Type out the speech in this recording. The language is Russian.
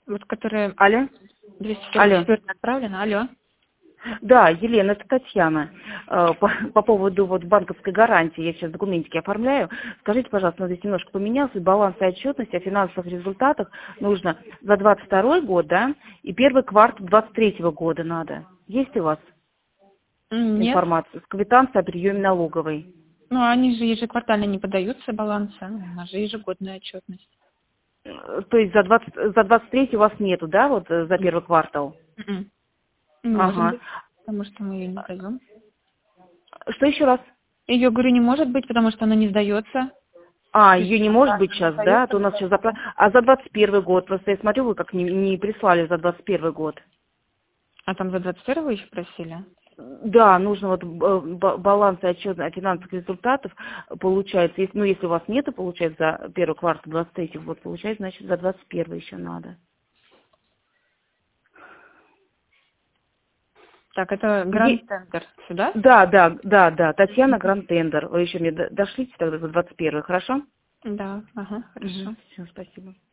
Вот которая Алло? Алло. 244 отправлена. Алло. Да, Елена, это Татьяна. По поводу вот банковской гарантии, я сейчас документики оформляю. Скажите, пожалуйста, вот здесь немножко поменялся, баланс и отчетность о финансовых результатах нужно за 22 год, да, и первый квартал 23 года надо. Есть у вас Нет. информация с квитанцией о приеме налоговой? Ну, они же ежеквартально не подаются балансы. У нас же ежегодная отчетность. То есть за 23 у вас нету, да, вот за первый квартал? Не может Ага. быть, потому что мы ее не сдаем. Что еще раз? Ее, говорю, не может быть, потому что она не сдается. Ее не может быть сейчас, да? А то у нас сейчас А за 21 год? Просто я смотрю, вы как не прислали за 21 год. А там за 21 вы еще просили? Да, нужно вот баланс и отчет о финансовых результатов получается. Если, ну, если у вас нету, получается, за первый квартал 23 год, получается, значит, за 21 еще надо. Так, это Гранд Тендер сюда? Да. Татьяна Гранд-Тендер. Вы еще мне дошлите тогда за 21, хорошо? Да, ага, хорошо. Все, спасибо.